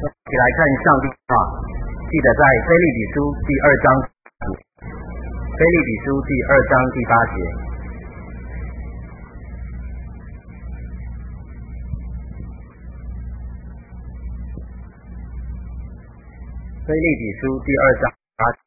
一起来看上帝话，记得在腓立比书第2章，腓立比书第2章第8节。腓立比书第2章8节。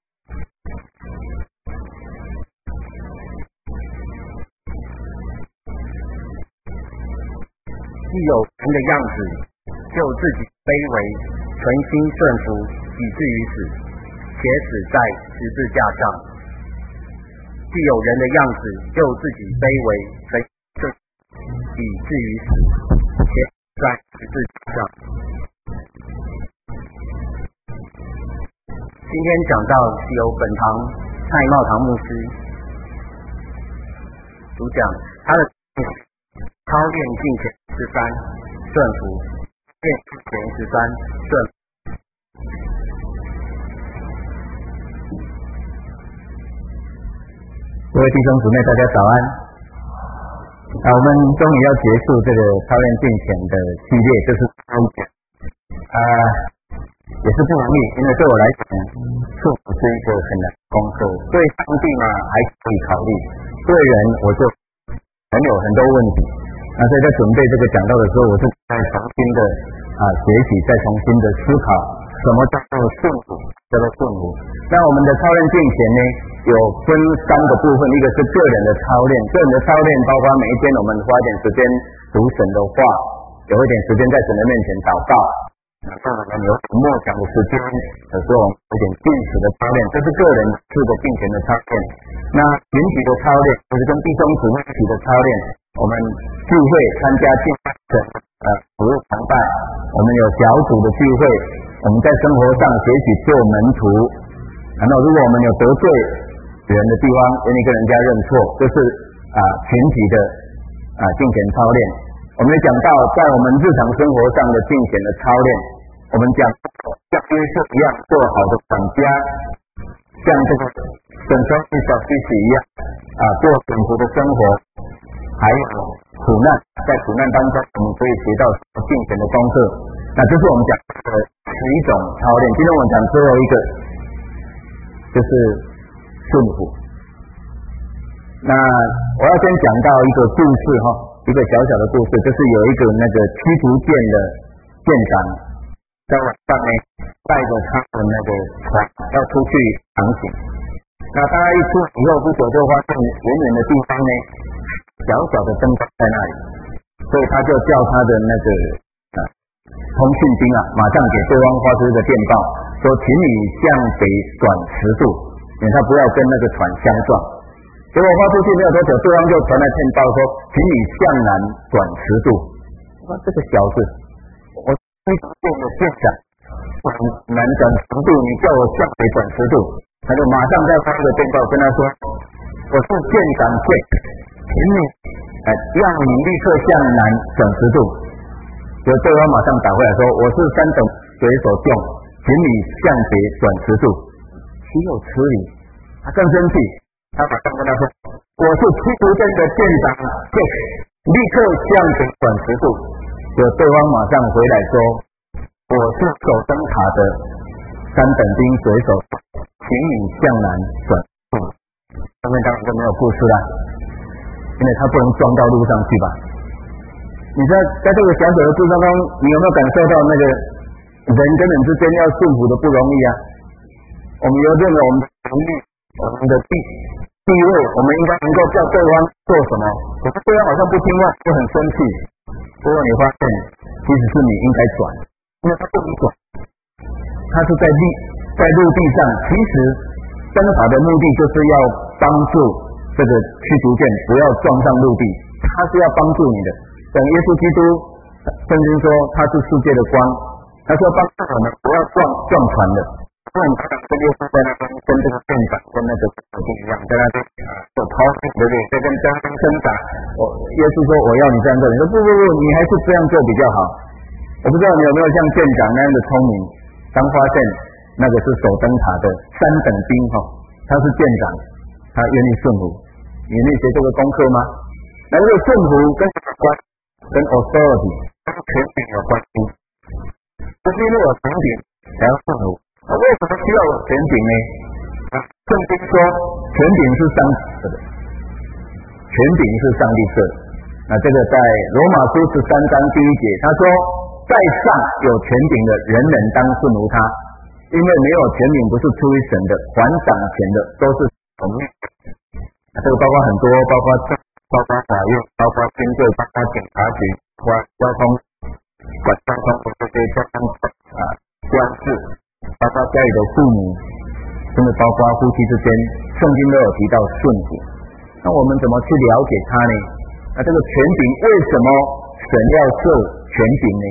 既有人的样子，就自己卑微，存心顺服，以至于死，且死在十字架上。既有人的样子，就自己卑微，存心以至于死，且死在十字架上。今天讲到是由本堂蔡茂堂牧师主讲，他的操练敬虔13顺服，练敬虔13顺服。各位弟兄姊妹，大家早安。我们终于要结束这个操练敬虔的系列，就是也是不容易，因为对我来讲，顺服是一个很难的功课。对上帝嘛，还可以考虑；对人，我就很有很多问题。所以在准备这个讲道的时候，我是在重新的学习，再重新的思考什么叫做顺服，叫做顺服。那我们的操练敬虔呢，有分3个部分，一个是个人的操练，个人的操练包括每一天我们花一点时间读神的话，有一点时间在神的面前祷告，当然有默想的时间，有时候有点禁食的操练，这是个人4个敬虔的操练。那群体的操练就是跟弟兄姊妹一起的操练，我们聚会参加敬拜的服务崇拜，我们有小组的聚会，我们在生活上学习做门徒，然后如果我们有得罪人的地方，愿意跟人家认错，这是群体的敬虔操练。我们也讲到在我们日常生活上的敬虔的操练，我们讲像约瑟一样做好的管家，像这个省城小西西一样过幸福的生活，还有苦难，在苦难当中我们可以学到敬虔的功课。那这是我们讲的11种操练。今天我们讲最后一个，就是顺服。那我要先讲到一个故事一个小小的故事，就是有一个那个驱逐舰的舰长，在晚上呢带着他的那个船要出去航行。那大家一出以后不久就发现远远的地方呢小小的灯光在那里，所以他就叫他的那个通讯兵马上给对方发出一个电报，说请你向北转10度，因为他不要跟那个船相撞。结果发出去没有多久，对方就传来电报说请你向南转10度。我说这个小子，我驱逐舰的舰长，往南转10度，你叫我向北转10度。他就马上再发一个电报跟他说，我是舰长舰，请你让你立刻向南转10度。就对方马上打回来说，我是3等水手将，请你向北转10度。岂有此理！他更生气，他马上跟他说，我是驱逐舰的舰长舰，立刻向北转10度。就对方马上回来说，我是守灯塔的3等兵水手，请你向南转10度。后面当然就没有故事了，因为他不能装到路上去吧。你在这个小小的故事当中，你有没有感受到那个人跟人之间要顺服的不容易啊？我们有认为我们的能力，我们的地位，我们应该能够叫对方做什么，可是对方好像不听话，就很生气。结果你发现，其实是你应该转，因为他不能转，他是在陆地上。其实灯塔的目的就是要帮助这个驱逐舰不要撞上陆地，他是要帮助你的。等耶稣基督圣经说他是世界的光，他说帮助我们不要撞船的。因为我们常常跟耶稣在那边跟这个舰长跟那个小弟一样，在那边有抛弃，对不对？在跟张生打，耶稣说我要你这样做，你说不，你还是这样做比较好。我不知道你有没有像舰长那样的聪明，当发现那个是守灯塔的3等兵他是舰长，他愿意顺服，你愿意学这个功课吗？那这个顺服跟什么关？跟 authority 跟权柄有关系。 就是因为有权柄才要顺服。为什么需要权柄呢？圣经说权柄是上帝设的，权柄是上帝设的。那这个在罗马书13章第1节，他说在上有权柄的人人当顺服他，因为没有权柄不是出于神的，还掌权的都是从命。这个包括很多，包括法院，包括军队，包括警察局，包括交通管交通的这些交通官制，包括家里的父母，甚至包括夫妻之间，圣经都有提到顺服。那我们怎么去了解它呢？那这个权柄为什么神要设权柄呢？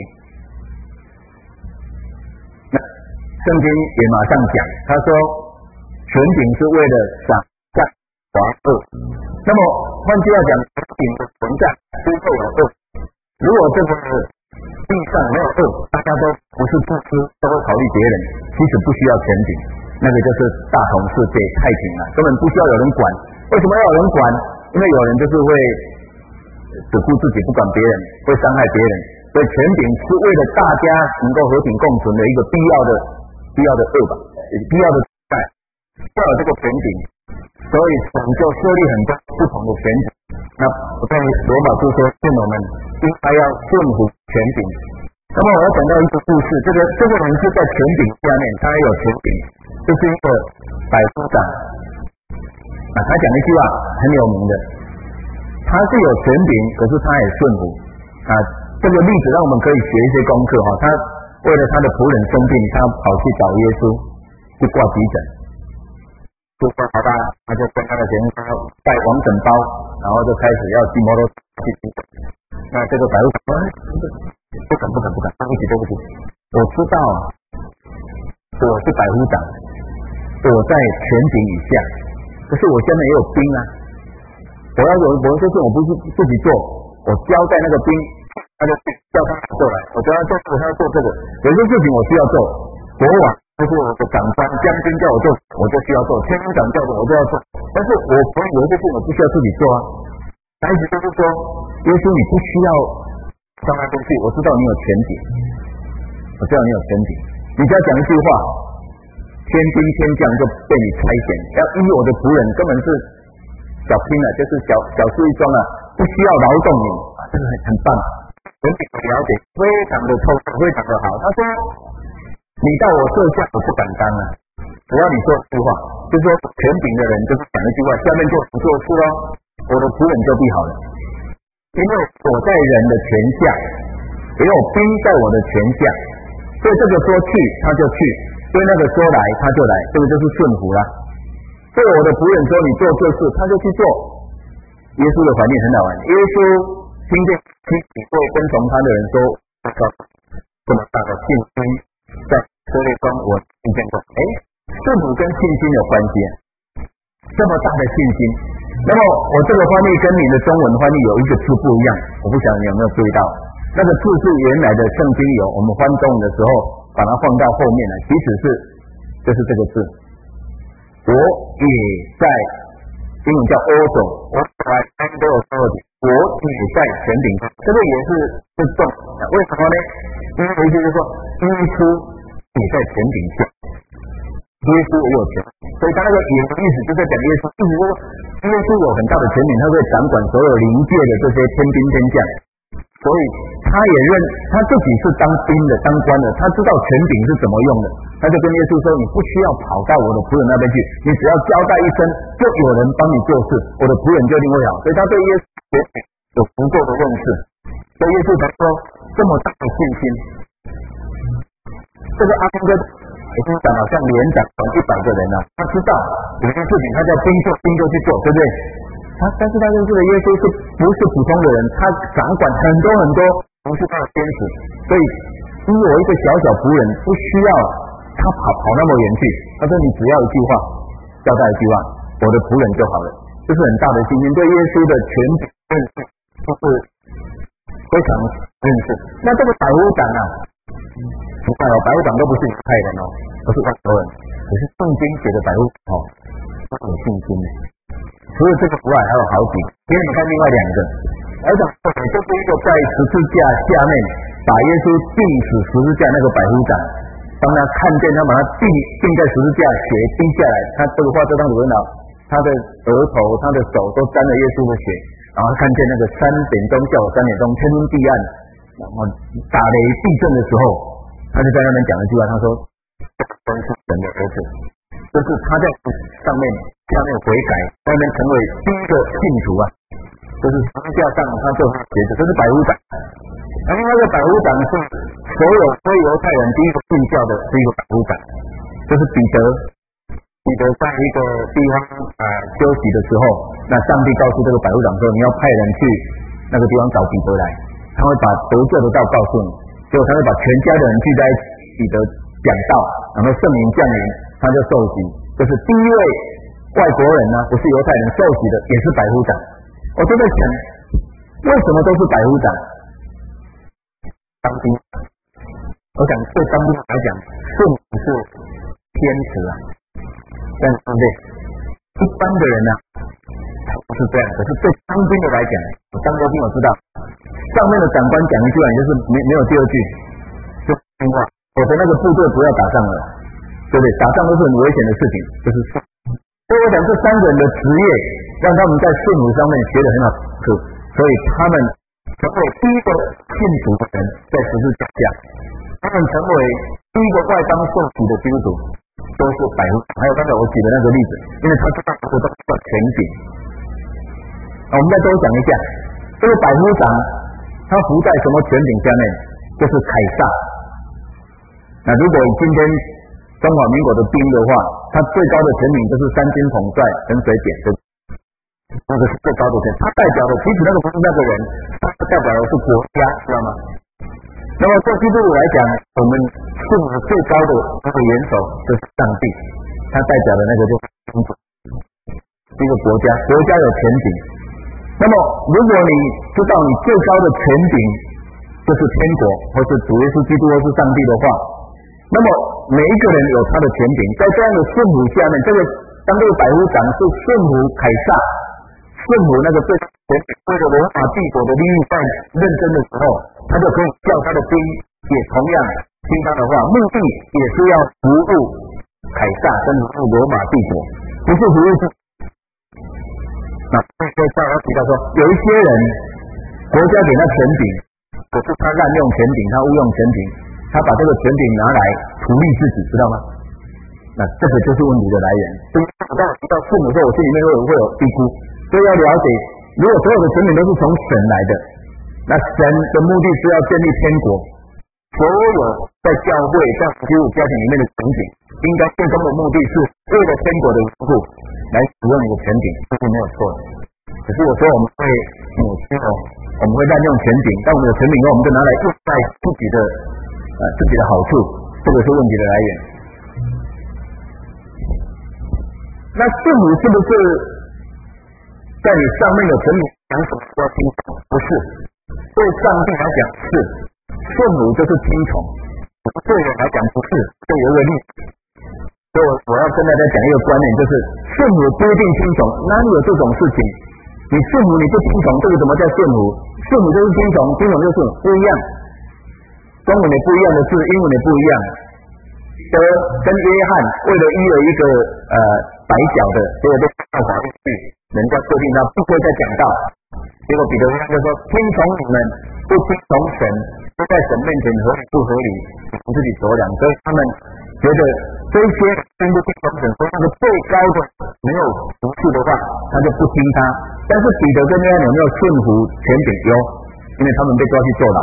那圣经也马上讲，他说权柄是为了赏善罚恶。那么换句话讲，权柄的存在就会有恶。如果这个地上没有恶，大家都不是自私，都会考虑别人，其实不需要权柄，那个就是大同世界太平了，根本不需要有人管。为什么要有人管？因为有人就是会只顾自己，不管别人，会伤害别人。所以权柄是为了大家能够和平共存的一个必要的恶吧，必要的在，要有这个权柄。所以神就设立很多不同的权柄。那我在罗马书说，劝我们应该要顺服权柄。那么我要讲到一个故事，这个人是在权柄下面，他也有权柄，就是一个百夫长。他讲一句话很有名的，他是有权柄，可是他也顺服。这个例子让我们可以学一些功课哈。他为了他的仆人生病，他跑去找耶稣去挂急诊。就说好吧，他就跟他的学生带完整包，然后就开始要骑摩托车去急诊。那这个百夫长说：“不敢，对不起，我知道我是百夫长，我在权柄以下，可是我下面也有兵啊。我要有某些事我不是自己做，我交代那个兵，他就叫他做来，我叫他做这个，他要做这个。有些事情我需要做，国王就是我的长官将军叫我做，我就需要做；天兵长叫我就要做。但是我可以有一些事情我不需要自己做啊。他意思就是说，耶稣你不需要上来东西，我知道你有权柄，你只要讲一句话，天兵天将就被你差遣，要依我的仆人根本是小兵啊，就是小事一桩啊，不需要劳动你这个很棒，权柄的了解非常的透彻，非常的好。他说你到我设下我不敢当啊，只要你说一句话，就是说权柄的人就是讲一句话，下面就不做事咯，我的仆人就必好了。因为我在人的权下，也有兵在我的权下，所以这个说去他就去，所以那个说来他就来，这个就是顺服啦。所以我的仆人说你做这事，他就去做。耶稣的反应很好玩，耶稣听见几位跟从他的人说，这么大的信心在以色列中我听见过。顺服跟信心有关系啊，这么大的信心。那么我这个翻译跟你的中文翻译有一个字不一样，我不晓得你有没有注意到，那个字是原来的圣经有，我们翻中文的时候把它放到后面了，其实就是这个字。我也在，英文叫 also， 我也在权柄上，这个也是重。为什么呢？因为意思就是说，耶稣也在权柄下，耶稣也有权，所以他那个也的意思就在讲耶稣，意思就是说耶稣有很大的权柄，他会掌管所有灵界的这些天兵天将，所以他也他自己是当兵的当官的，他知道权柄是怎么用的，他就跟耶稣说你不需要跑到我的仆人那边去，你只要交代一声就有人帮你做事，我的仆人就一定会好。所以他对耶稣有足够的认识，所以耶稣才说这么大的信心。这个阿公哥也是长好像连长100个人啊，他知道有些事情他叫兵就去做，对不对？但是他认识的耶稣不是普通的人，他掌管很多不是他的天使，所以因为我一个小仆人不需要他跑那么远去，他说你只要一句话，交代一句话，我的仆人就好了，这是很大的信心，对耶稣的权柄认识就是非常认识。那这个百夫长啊，你看百夫长都不是犹太人不是外国人，可是圣经写的百夫长都有信心的。除了这个以外还有好几个，因为你看另外2个，而且就是一个在十字架下面把耶稣钉死十字架那个百夫长，当他看见他把他钉在十字架，血滴下来，他这个画这张图很好，他的额头、他的手都沾了耶稣的血，然后看见那个3点钟下午3点钟天昏地暗，然后打雷地震的时候，他就在那边讲了一句话，他说：“真是神的儿子。”就是他在上面悔改，在那边成为第一个信徒啊，就是十字架上他就写着，这是百夫长。而另外一个百夫长是所有非犹太人第一个信教的是一个百夫长，就是彼得。彼得在一个地方休息的时候，那上帝告诉这个百夫长说，你要派人去那个地方找彼得来，他会把得救的道告诉你，结果他会把全家的人聚在一起，彼得讲道，然后圣灵降临，他就受洗，这是第一位外国人呢，不是犹太人受洗的，也是百夫长。我就在想，为什么都是百夫长？当兵，我想对当兵来讲，顺服是天职啊，但是对一般的人呢，他不是这样。可是对当兵的来讲，我当过兵，我知道，上面的长官讲一句话，你就是没有第二句，就听话，否则那个部队不要打仗了，对不对？打仗都是很危险的事情，就是说。所以我想这3个人的职业，让他们在顺服上面学得很好，所以他们成为第一个信主的人，在十字架下，他们成为第一个外邦受洗的基督徒，都是百夫长。还有刚才我举的那个例子，因为他知道这个叫权柄。我们再多讲一下，这个百夫长他服在什么权柄下面？就是凯撒。那如果今天中华民国的兵的话，他最高的权柄就是3军统帅陈水扁，那个是最高的权。他代表的其实那个不是那个人，他代表的是国家，知道吗？那么在基督徒来讲，我们顺服最高的那个元首就是上帝，他代表的那个就是一个国家，国家有权柄。那么如果你知道你最高的权柄就是天国，或是主耶稣基督，或是上帝的话，那么每一个人有他的权柄，在这样的顺服下面，当这个百夫长是顺服凯撒，顺服那个最为了罗马帝国的利益在认真的时候，他就可以叫他的兵也同样听他的话，目的也是要服务凯撒跟服务罗马帝国，不是服务自己。那所以我提到说，有一些人国家给他权柄，可是他滥用权柄，他误用权柄，他把这个权柄拿来图利自己，知道吗？那这个就是问题的来源。所以我刚才提到顺服的时候，我心里面会有低估，所以要了解，如果所有的权柄都是从神来的，那神的目的是要建立天国，所有在教会在基督家庭里面的权柄，应该最终的目的是为了天国的缘故来使用你的权柄，这是没有错的。可是有时候我们会扭曲我们会滥用权柄，但我们的权柄我们就拿来用在自己的好处，这个是问题的来源。那顺服是不是在你上面有权柄讲什么都要听从？不是，对上帝来讲是，顺服就是听从，对人来讲不是。这有一个例子，所以我要跟大家讲一个观念，就是顺服不一定听从，哪里有这种事情？你顺服你不听从，这个怎么叫顺服？顺服就是听从，听从就是不一样。中文也不一样的字，英文也不一样。德跟约翰为了医了一个白脚的，结果被告法律去，人家规定他不可以再讲道。结果彼得就说：听从你们，不听从神，不在神面前合理不合理，你自己酌量。所以他们觉得这些并不听从神，说那个最高的没有服侍的话，他就不听他。但是彼得跟约翰有没有顺服权柄？有，因为他们被抓去坐牢。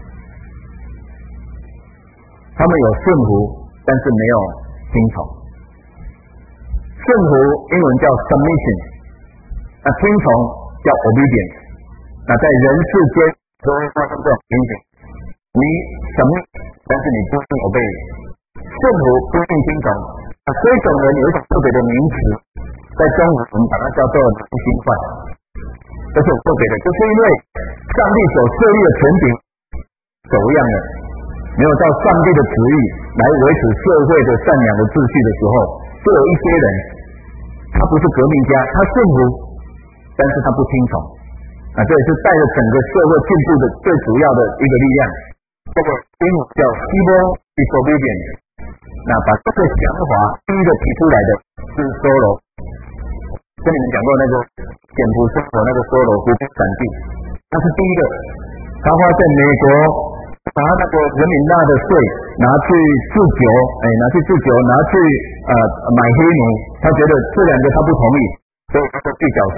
他们有顺服，但是没有听从。顺服英文叫 submission， 那听从叫 obedience。那在人世间都会发生这种情形，你 submit， 但是你不一定 obey。顺服不一定听从。那这种人有一种特别的名词，在中文我们把它叫做良心犯。这是很特别的，就是因为上帝所设立的权柄走样了。没有照上帝的旨意来维持社会的善良的秩序的时候，就有一些人，他不是革命家，他顺服，但是他不听从。这也是带着整个社会进步的最主要的一个力量。 这个英文叫 civil disobedience。那把这个想法第一个提出来的是梭罗，跟你们讲过那个柬埔寨那个梭罗湖边闪电，他是第一个，他发现美国拿那个人民纳的税拿去制酒，拿去买黑奴，他觉得这两个他不同意，所以他说拒缴税。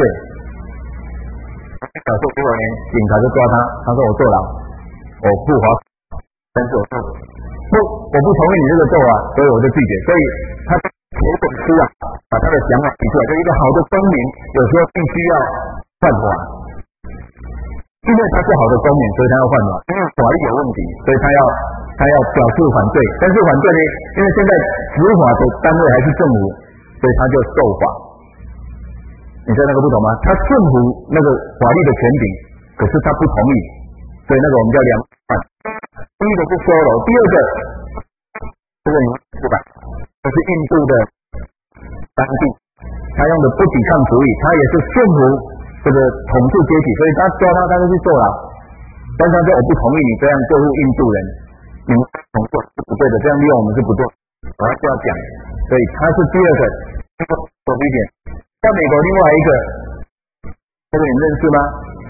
缴税结果呢，警察就抓他，他说我坐牢，我不罚，但是我不同意你这个做啊，所以我就拒绝。所以他写一本书啊，把他的想法提出来，就一个好的公民有时候必须要犯法，因为他是好的公民，所以他要犯法，因为法律有问题，所以他要表示反对。但是反对呢，因为现在执法的单位还是政府，所以他就受罚。你知道那个不同吗？他顺服那个法律的权柄，可是他不同意，所以那个我们叫两反。第一个是梭罗，第二个这个你是吧？这是印度的当地，他用的不抵抗主义，他也是顺服这个统治阶级，所以他抓他就去坐牢。但是他说我不同意你这样对付印度人，你们统治是不对的，这样利用我们是不对，我要这样讲。所以他是第二个disobedience。在美国另外一个，这个你认识吗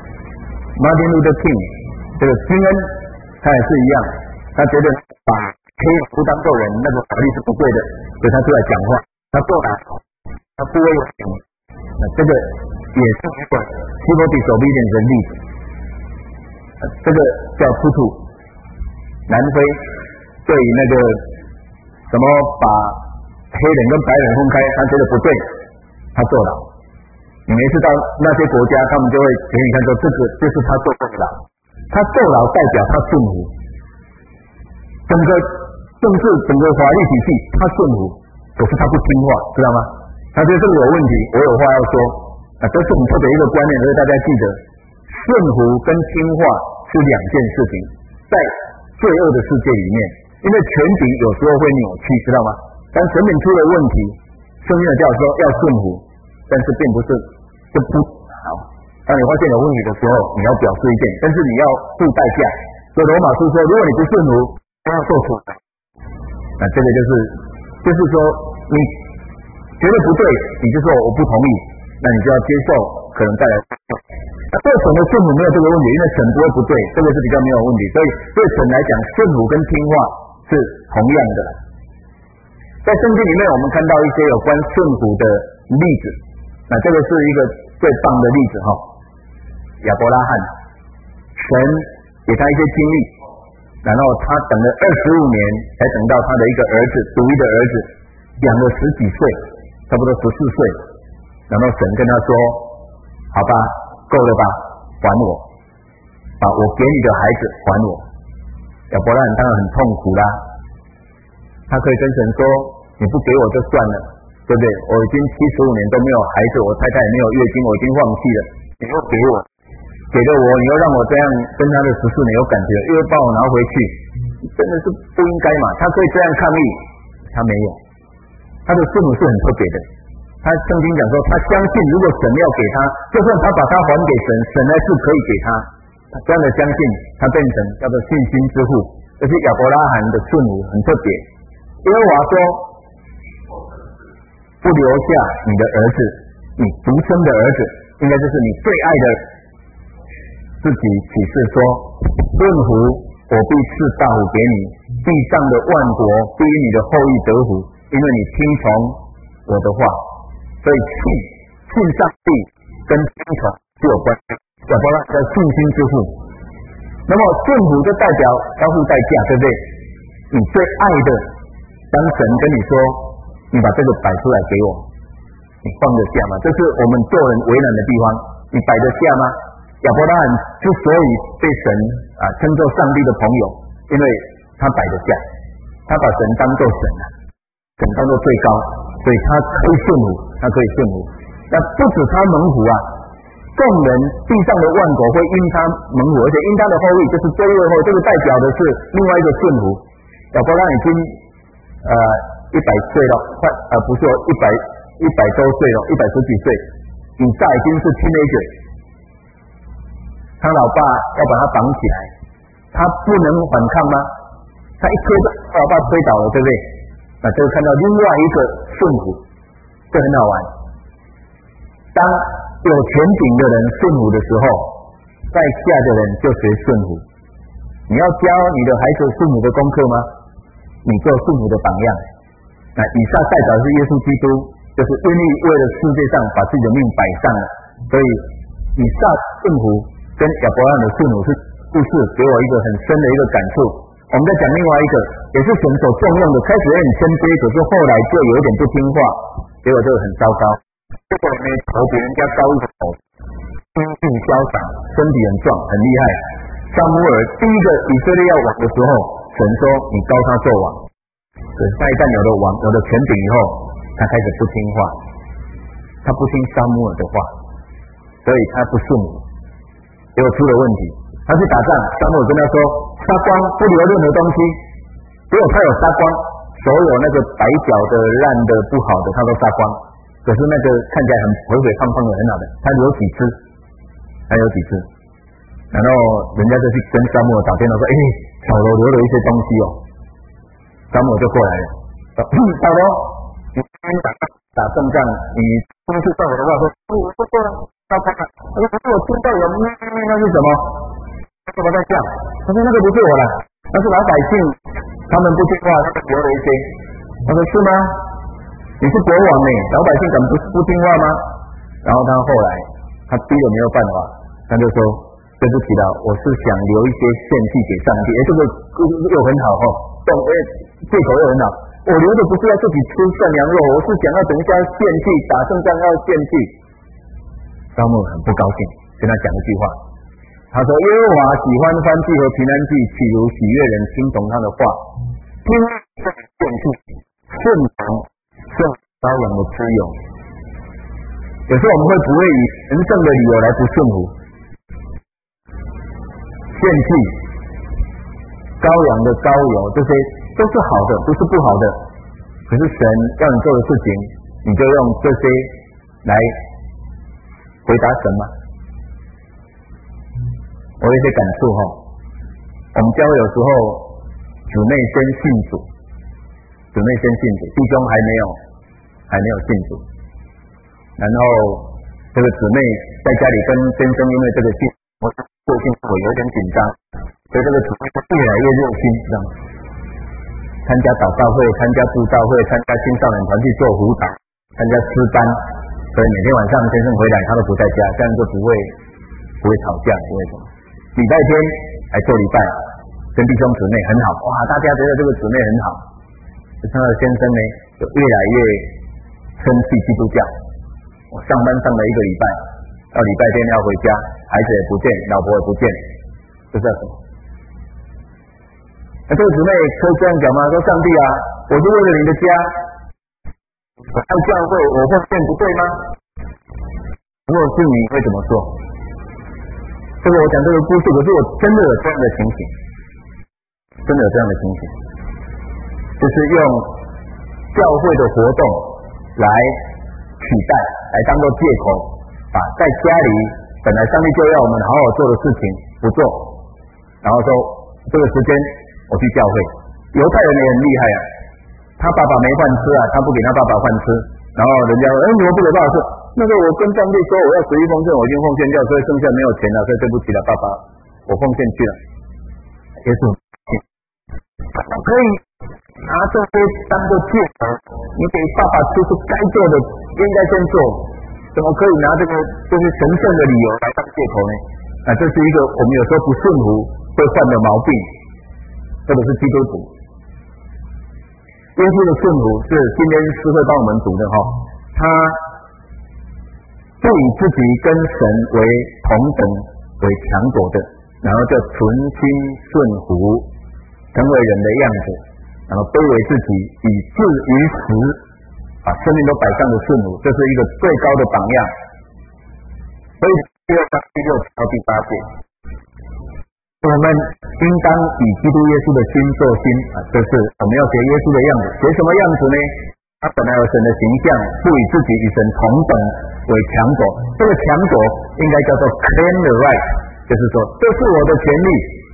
？Martin Luther King， 这个金恩，他也是一样，他觉得把黑奴当作人，那个法律是不对的，所以他出来讲话，他坐牢，他不为人民，这个也是一个 civil disobedience 的例子。这个叫突突，南非对于那个什么把黑人跟白人分开，他觉得不对。他坐牢，你每次到那些国家，他们就会给你看说，这个就是他坐牢。他坐牢代表他顺服，整个政治、整个法律体系他顺服，可是他不听话，知道吗？他觉得这个有问题，我有话要说。这是很特别一个观念，所以大家记得，顺服跟听话是两件事情，在罪恶的世界里面，因为权柄有时候会扭曲，知道吗？当权柄出了问题，圣经的教说要顺服，但是并不是就不好。当你发现有问题的时候，你要表示意见，但是你要付代价。所以罗马书说，如果你不顺服，都要受处罚。那这个就是说，你觉得不对，你就说我不同意，那你就要接受可能带来。对神的顺服没有这个问题，因为神不会不对，这个是比较没有问题。所以对神来讲，顺服跟听话是同样的。在圣经里面，我们看到一些有关顺服的例子，那这个是一个最棒的例子哈。亚伯拉罕，神给他一些经历，然后他等了25年才等到他的一个儿子，独一的儿子，养了10几岁，差不多14岁，然后神跟他说：“好吧，够了吧，还我，把我给你的孩子还我。”亚伯拉罕当然很痛苦啦，他可以跟神说：“你不给我就算了，对不对？我已经75年都没有孩子，我太太也没有月经，我已经放弃了，你又给我。”给了我，你又让我这样跟他的14年有感觉，又把我拿回去，真的是不应该嘛？他可以这样抗议，他没有。他的顺服是很特别的。他圣经讲说，他相信如果神要给他，就算他把他还给神，神还是可以给他。这样的相信，他变成叫做信心之父。这是亚伯拉罕的顺服很特别。耶和华说，不留下你的儿子，你独生的儿子，应该就是你最爱的。自己启示说，顺服我必赐大福给你，地上的万国必因你的后裔得福，因为你听从我的话。所以信上帝跟听从是有关系。亚伯拉罕叫信心之父。那么顺服就代表要付代价，对不对？你最爱的，当神跟你说，你把这个摆出来给我，你放得下吗？这是我们做人为难的地方，你摆得下吗？亚伯拉罕之所以被神称作上帝的朋友，因为他摆得下，他把神当作神神当作最高，所以他可以顺服，他可以顺服。那不止他蒙福众人地上的万国会因他蒙福，而且因他的后裔就是追位后，这个代表的是另外一个顺服。亚伯拉罕已经100岁了，不是100多岁了，110几岁，以撒已经是 teenager。他老爸要把他绑起来， 他不能反抗吗？他一推把他推倒了，对不对？那这个看到另外一个顺服，这很好玩。当有权柄的人顺服的时候，在下的人就学顺服。你要教你的孩子顺服的功课吗？你做顺服的榜样。那以撒代表是耶稣基督，就是愿意为了世界上把自己的命摆上了。所以以撒顺服跟亚伯拉罕的顺服是故事，给我一个很深的一个感触。我们再讲另外一个，也是神所重用的，开始也很谦卑，可是后来就有点不听话，结果就很糟糕。结果呢，头比人家高一头，英俊潇洒，身体很壮，很厉害。撒母耳第一个以色列要王的时候，神说你膏他做王。可是他一旦有了王，有了权柄以后，他开始不听话，他不听撒母耳的话，所以他不顺服，结果出了问题。他去打仗，撒母耳跟他说杀光，不留任何东西。结果他有杀光，所有那个白脚的、烂的、不好的，他都杀光。可是那个看起来很肥肥胖胖的、很好的，他留几只，然后人家就去跟撒母耳打电话说：“扫罗留了一些东西哦。”撒母耳就过来了，说：“扫罗，你今天打胜仗，你听是照我的话说，我说过了，要看看。可是我听到有那是什么？他怎么在叫？他说那个不是我的，那是老百姓，他们不听话，他们留了一些。他说是吗？你是国王呢，老百姓敢不听话吗？”然后他后来他逼得没有办法，他就说：“对不起了，我是想留一些献祭给上帝。”这个又很好借口又很好。我留的不是要自己吃涮羊肉，我是想要等一下献祭，打胜仗要献祭。撒母耳很不高兴，跟他讲一句话，他说：“耶和华喜欢欢祭和平安祭，岂如喜悦人听从他的话，听从献祭，顺从羔羊的之勇。”有时候我们会不会以神圣的理由来不顺服？献祭、羔羊的膏油，这些都是好的，不是不好的。可是神要你做的事情，你就用这些来回答神吗？我有一些感触哈。我们教会有时候姊妹先信主，弟兄还没有信主，然后这个姊妹在家里跟先生因为这个信，我有点紧张，所以这个姊妹就越来越热心，这样参加祷告会、参加布道会、参加青少年团去做辅导、参加诗班，所以每天晚上先生回来他都不在家，这样就不会吵架，不会什么。礼拜天还做礼拜，跟弟兄姊妹很好，哇，大家觉得这个姊妹很好，他的先生呢就越来越生气基督教。我上班上了一个礼拜，到礼拜天要回家，孩子也不见，老婆也不见，这叫什么？那这个姊妹可以这样讲吗？说上帝啊，我是为了你的家，我爱教会，我奉献不对吗？如果是你会怎么做？这个我讲这个故事，可是我真的有这样的情形，就是用教会的活动来取代，来当做借口，把在家里本来上帝就要我们好好做的事情不做，然后说这个时间我去教会。犹太人也很厉害啊，他爸爸没饭吃啊，他不给他爸爸饭吃，然后人家说你们不给爸爸吃，那个我跟上帝说我要随意奉献，我已经奉献掉，所以剩下没有钱了，所以对不起了爸爸，我奉献去了。耶稣可以拿这些当做借口，你给爸爸吃是该做的，应该先做，怎么可以拿这个就是神圣的理由来当借口呢？这是一个我们有时候不顺服会犯的毛病，特别是基督徒。耶稣的顺服是今天诗会帮我们读的哈，他不以自己跟神为同等为强夺的，然后就存心顺服，成为人的样子，然后卑微自己，以至于死，把生命都摆上了顺服，这是一个最高的榜样。所以第2章第6到第8节，我们应当以基督耶稣的心做心，这是我们要学耶稣的样子。学什么样子呢？他本来有神的形象，不以自己与神同等为强夺，这个强夺应该叫做 claim the right， 就是说这是我的权利，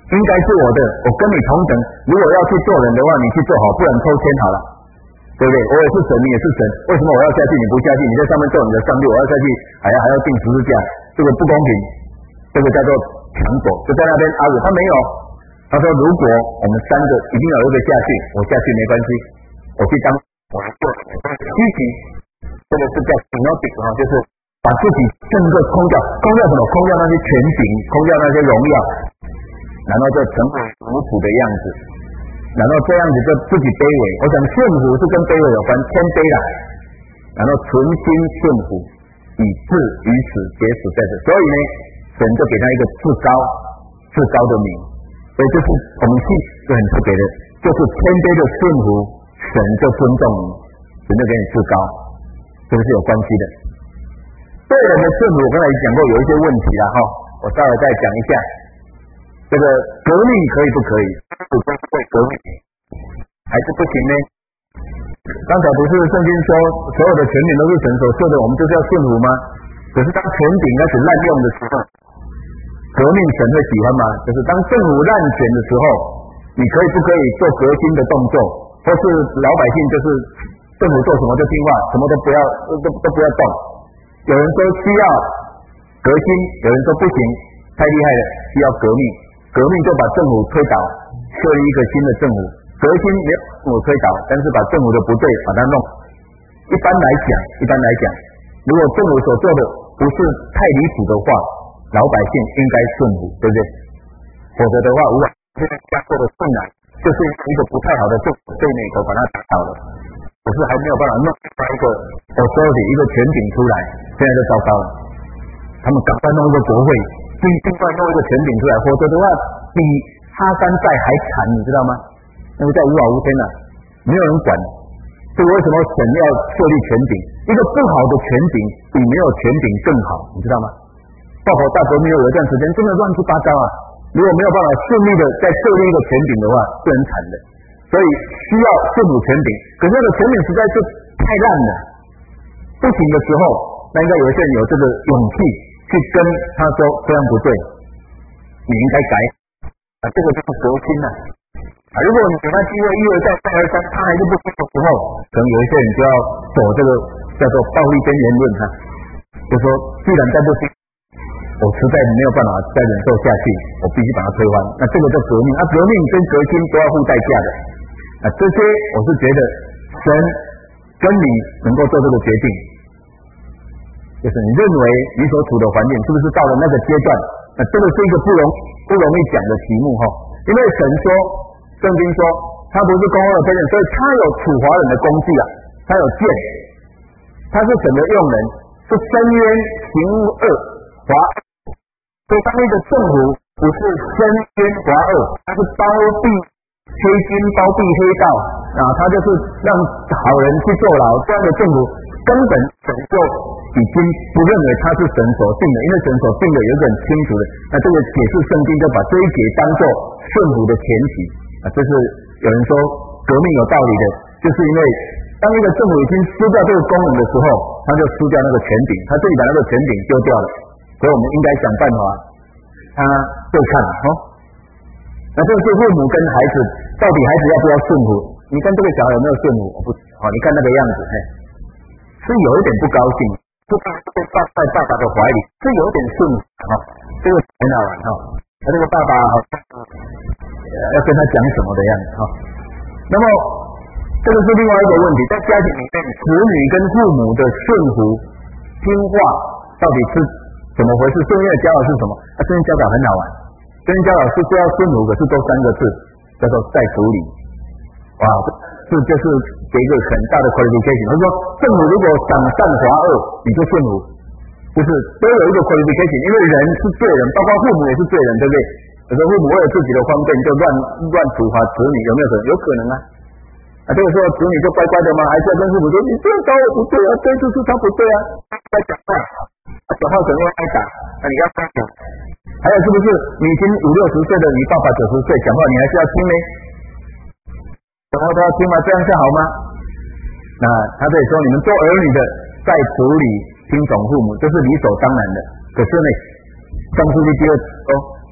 应该是我的，我跟你同等。如果要去做人的话，你去做好，不然抽签好了，对不对？我也是神，你也是神，为什么我要下去，你不下去？你在上面做你的上帝，我要下去，还要钉十字架，这个不公平，这个叫做抢夺。就在那边阿鲁，他没有，他说如果我们三个一定要有一个下去，我下去没关系，我去当我来做积极，这个是叫 synodic 就是把自己整个空掉，空掉什么？空掉那些权柄，空掉那些荣耀，然后就成为奴仆的样子，然后这样子就自己卑微。我想顺服是跟卑微有关，谦卑啦，然后存心顺服，以致于死，结死在这。所以呢，神就给他一个至高的名。所以就是我们信是很特别的，就是谦卑的顺服，神就尊重你，神就给你至高，这个是有关系的。对人的顺服，我刚才讲过有一些问题啦我稍微再讲一下。这个革命可以不可以？主张会革命，还是不行呢？刚才不是圣经说所有的权柄都是神所赐的，我们就是要顺服吗？可是当权柄开始滥用的时候，革命神会喜欢吗？就是当政府滥权的时候，你可以不可以做革新的动作，或是老百姓就是政府做什么就听话，什么都不要动。有人说需要革新，有人说不行，太厉害了，需要革命。革命就把政府推倒，设立一个新的政府。革新没有政府推倒，但是把政府的不对把它弄。一般来讲，如果政府所做的不是太离谱的话，老百姓应该顺服，对不对？否则的话，无法现在加做的困难，就是一个不太好的政府对那头把它打倒了。可是还没有办法弄出一个authority一个权柄出来，现在就糟糕了。他们赶快弄一个国会。尽快弄一个权柄出来，否则的话比哈山寨还惨，你知道吗？那个叫无法无天了，没有人管。这个为什么神要设立权柄？一个不好的权柄比没有权柄更好，你知道吗？报考大革命有一段时间真的乱七八糟啊！如果没有办法顺利的再设立一个权柄的话，是很惨的。所以需要顺服权柄，可是那个权柄实在是太烂了，不行的时候，那应该有一些人有这个勇气。去跟他说这样不对，你应该改这个就是革新了如果你给他机会一而再再而三，他还是不听的时候，可能有一些人就要走这个叫做暴力边缘论就说既然再不听，我实在没有办法再忍受下去，我必须把它推翻。那这个叫革命革命跟革新都要付代价的这些我是觉得神跟你能够做这个决定，就是你认为你所处的环境是不是到了那个阶段？这个是一个不容易讲的题目因为神说，圣经说他不是公恶的非人，所以他有处罚人的工具他有剑，他是神的用人，是伸冤行恶罚恶。所以当一个政府不是伸冤罚恶，他是包庇黑金，包庇黑道他就是让好人去坐牢，这样的政府根本神就已经不认为他是神所定的，因为神所定的有一个很清楚的。那这个解释圣经就把这一节当作顺服的前提这是有人说革命有道理的，就是因为当一个政府已经失掉这个功能的时候，他就失掉那个权柄，他自己把那个权柄丢掉了。所以我们应该想办法对抗那这个是父母跟孩子，到底孩子要不要顺服？你看这个小孩有没有顺服？你看那个样子是有一点不高兴，就被抱在爸爸的怀里，是有点顺服这个很好玩这个爸爸好像要跟他讲什么的样子那么这个是另外一个问题，在家庭里面子女跟父母的顺服听话到底是怎么回事？圣经的教导是什么？圣经教导很好玩，圣经教导是说要顺服，可是都3个字，叫做在主里。这就是给一个很大的 qualification。他说政府如果赏善罚恶，你就顺服，就是都有一个 qualification， 因为人是罪人，包括父母也是罪人，对不对？有时候父母为了自己的方便就乱处罚子女，有没有可能？有可能这个时候子女就乖乖的吗？还是要跟父母说你这样搞我不对这就是他不对该讲话讲话可能会挨打你要讲还有是不是你已经50-60岁的，你爸爸90岁讲话你还是要听呢？讲话都要听吗？这样是好吗？那他这里说你们做儿女的在主里听从父母，这是理所当然的。可是呢，创世纪第2章说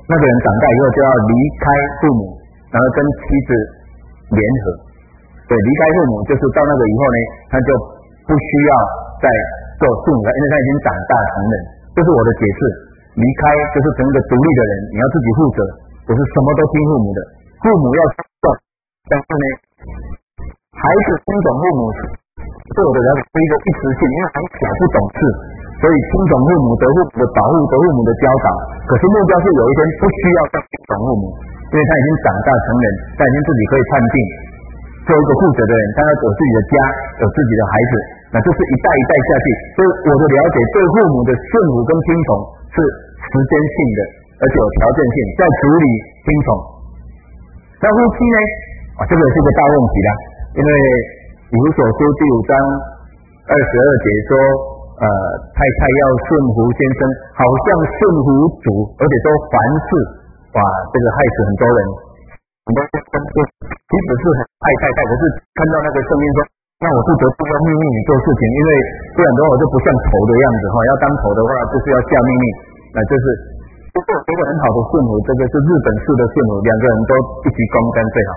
那个人长大以后就要离开父母，然后跟妻子联合。对，离开父母就是到那个以后呢，他就不需要再做父母了，因为他已经长大成人。这是我的解释。离开就是成一个独立的人，你要自己负责，不是什么都听父母的。父母要做，但是呢，孩子听从父母做的要是一个一时性，因为还小不懂事，所以听从父母得父母的保护，得父母的教导。可是目标是有一天不需要再听从父母，因为他已经长大成人，他已经自己可以判定，做一个负责的人，他要有自己的家，有自己的孩子，那这是一代一代下去。所以我的了解，对父母的顺服跟听从是时间性的，而且有条件性，在主里听从。那夫妻呢？这个是个大问题啦，因为以弗所书第5章22节说，太太要顺服先生，好像顺服主，而且都凡事，这个害死很多人。很多先生其实是很爱太太，可是看到那个圣经说，那我不得不要命令你做事情，因为不然的话我就不像头的样子要当头的话就是要下命令，那就是一个很好的顺服，这个是日本式的顺服，两个人都一起攻干最好。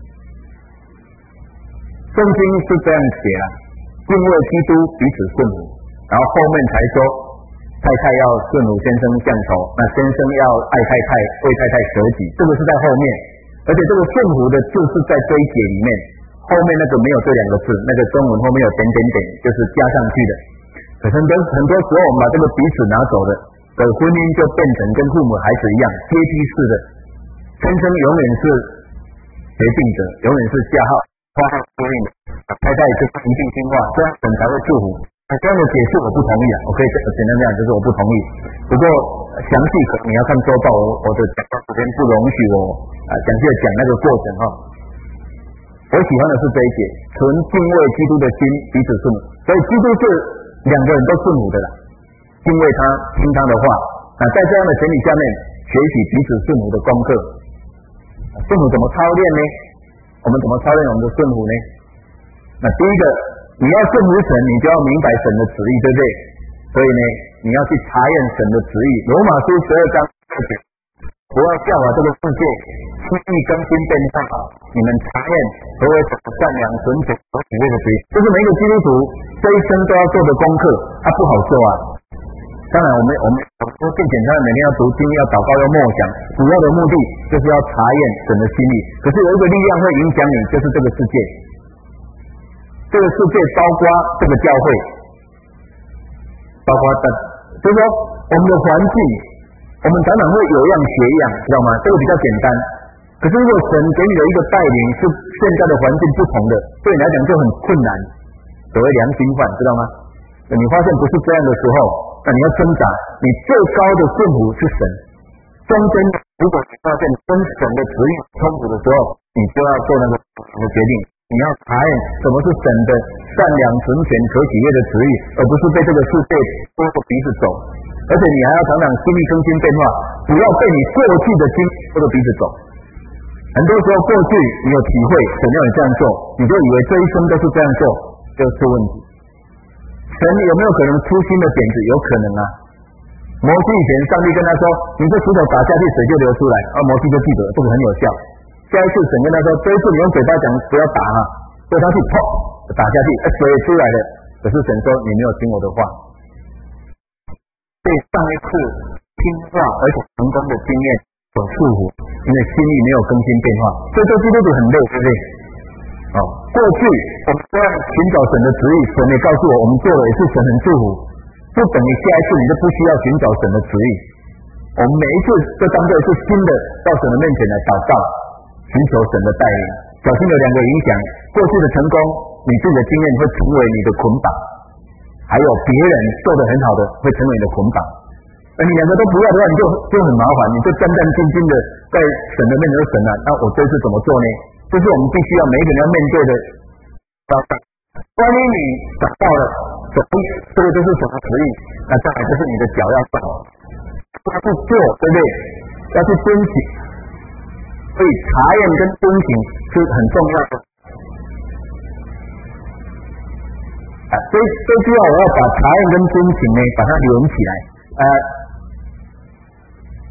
圣经是这样写啦，敬畏基督彼此顺服，然后后面才说太太要顺服先生像头，那先生要爱太太，为太太舍己，这个是在后面。而且这个顺服的字是在这一节里面，后面那个没有这两个字，那个中文后面有点点点，就是加上去的。可是很多时候我们把这个彼此拿走的婚姻就变成跟父母孩子一样阶梯式的，先生永远是决定者，永远是下号花号决定的，太太就是一定听话，这样神才会祝福。这样的解释我不同意啊，我可以简单这样，就是我不同意。不过详细可能你要看周报，我的讲话时间不容许我详细的讲那个过程我喜欢的是这一节，存敬畏基督的心彼此顺服，所以基督是两个人都顺服的啦，敬畏他，听他的话。在这样的前提下面，学习彼此顺服的功课。顺服怎么操练呢？我们怎么操练我们的顺服呢？那第一个，你要顺服神，你就要明白神的旨意，对不对？所以呢，你要去查验神的旨意。罗马书12章2节，不要效法这个世界，心意更新变化，你们查验何为神善良、纯洁和喜悦的旨意。这是每一个基督徒这一生都要做的功课，不好做啊。当然我们说更简单的，每天要读经，要祷告，要默想，主要的目的就是要查验神的心意。可是有一个力量会影响你，就是这个世界。这个世界包括这个教会，包括就是说我们的环境，我们常常会有样学样，知道吗？这个比较简单。可是如果神给你的一个带领是现在的环境不同的，对你来讲就很困难。所谓良心犯，知道吗？你发现不是这样的时候，那你要挣扎。你最高的顺服是神，中间如果你发现跟神的旨意冲突的时候，你就要做那个决定。你要查验什么是神的善良、纯全、可喜悦的旨意，而不是被这个世界拖着鼻子走。而且你还要常常心意更新变化，不要被你过去的经拖着鼻子走。很多时候过去你有体会神要你这样做，你就以为这一生都是这样做，就出问题。神有没有可能出新的点子？有可能啊。摩西以前上帝跟他说，你这石头打下去水就流出来，摩西就记得这个很有效。下一次神跟他说，这一次你用嘴巴讲，不要打所以他去砰打下去，水也出来了。可是神说你没有听我的话。对上一次听话而且成功的经验所束缚，因为心意没有更新变化，所以做基督徒很累，对不对？过去我们都要寻找神的旨意，神也告诉我们做的也是神很祝福，不等于下一次你就不需要寻找神的旨意。我们每一次都当作是新的到神的面前来祷告，寻求神的带领。小心有两个影响，过去的成功，你自己的经验会成为你的捆绑，还有别人做得很好的会成为你的捆绑。而你两个都不要的话，你就很麻烦，你就战战兢兢的在神的面前说，神啊，那我这次怎么做呢？这是我们必须要每一个人要面对的挑战。万一你找到了这个就是什么旨意，那再来就是你的脚要动，要去做，对不对？要去遵行。所以查验跟遵行是很重要的。这句话我要把查验跟遵行呢，把它连起来。连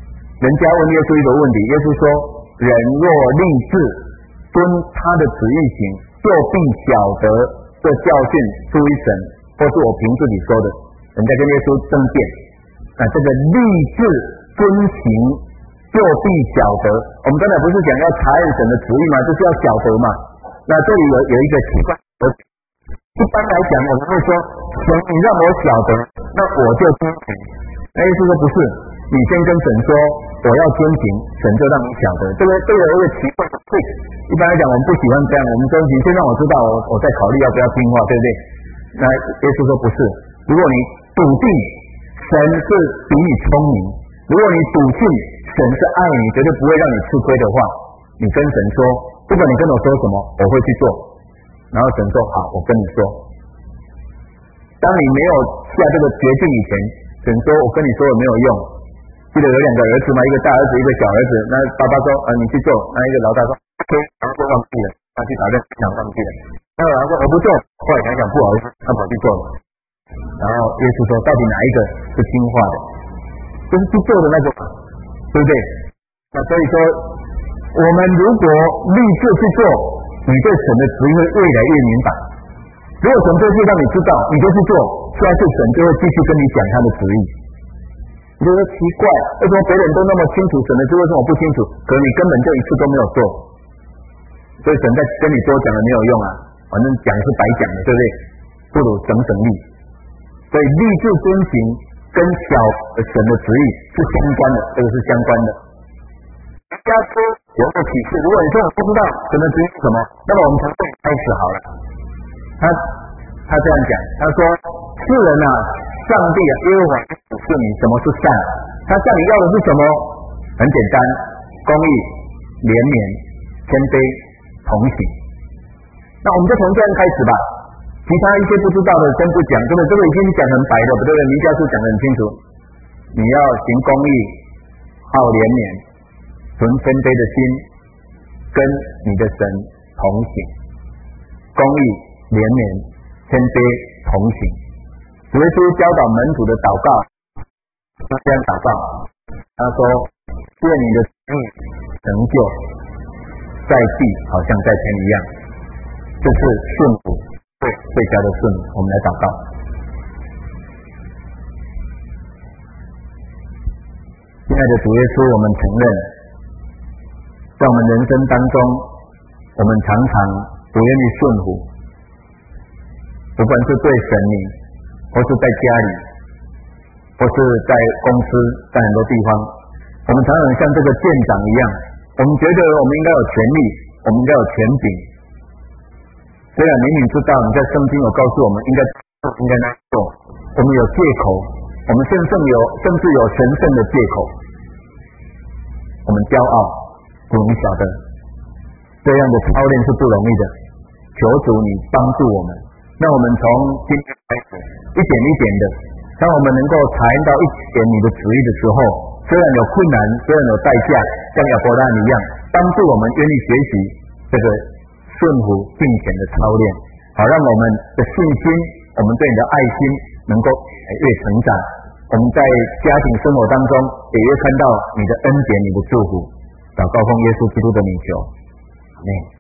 家问耶稣一个问题，耶稣说：人若立志遵他的旨意行，就必晓得这教训出于神，或是我凭自己说的。人家跟耶稣争辩，那这个立志遵行就必晓得，我们刚才不是讲要查验神的旨意吗？就是要晓得嘛。那这里有一个奇怪的，一般来讲我们会说，神你让我晓得，那我就遵行。那耶稣说不是，你先跟神说我要遵行，神就让你晓得。这个有一个奇怪的对，一般来讲我们不喜欢这样，我们遵行先让我知道，我再考虑要不要听话，对不对？那耶稣说不是，如果你笃定神是比你聪明，如果你笃信神是爱你，绝对不会让你吃亏的话，你跟神说，不管你跟我说什么，我会去做。然后神说好，我跟你说。当你没有下这个决定以前，神说我跟你说也没有用。记得有两个儿子嘛，一个大儿子一个小儿子，那爸爸说你去做，那一个老大说然后就忘记了，他去打任想忘记了，那个老大说我不做，后来想想不好意思，他跑去做了。然后耶稣说到底哪一个是听话的，就是去做的那个，对不对？那所以说我们如果立志去做，你对神的旨意会越来越明白。如果神这次让你知道，你就去做，下次神就会继续跟你讲他的旨意。你就说奇怪，为什么别人都那么清楚神的旨意，为什么我不清楚？可你根本就一次都没有做，所以神在跟你多讲了没有用啊，反正讲是白讲的，对不对？不如省力。所以立志遵行跟晓神的旨意是相关的，这个是相关的。家说有个启示，如果你说我不知道神的旨意是什么，那么我们从这里开始好了。他这样讲，他说世人啊，上帝啊，耶和华指示你什么是善，他向你要的是什么？很简单，公义、怜悯、谦卑、同行。那我们就从这样开始吧。其他一些不知道的先不讲，这个已经讲很白了，不对？弥迦书讲得很清楚，你要行公义，好怜悯，存谦卑的心，跟你的神同行。公义、怜悯、谦卑、同行。主耶稣教导门徒的祷告，他这样祷告，他说：愿你的旨意成就，在地好像在天一样。这是顺服。最佳的顺，我们来祷告。亲爱的主耶稣，我们承认，在我们人生当中，我们常常不愿意顺服，不管是对神明，或是在家里，或是在公司，在很多地方，我们常常像这个舰长一样，我们觉得我们应该有权利，我们应该有权柄。虽然明明知道你在圣经有告诉我们应该那做，我们有借口，我们甚至有神圣的借口，我们骄傲，不容易晓得，这样的操练是不容易的。求主你帮助我们，让我们从今天开始，一点一点的，当我们能够采用到一点你的旨意的时候，虽然有困难，虽然有代价，像亚伯拉罕一样，帮助我们愿意学习这个顺服敬虔的操练，好让我们的信心，我们对你的爱心能够越成长，我们在家庭生活当中也越看到你的恩典、你的祝福。祷告奉耶稣基督的名求，阿们。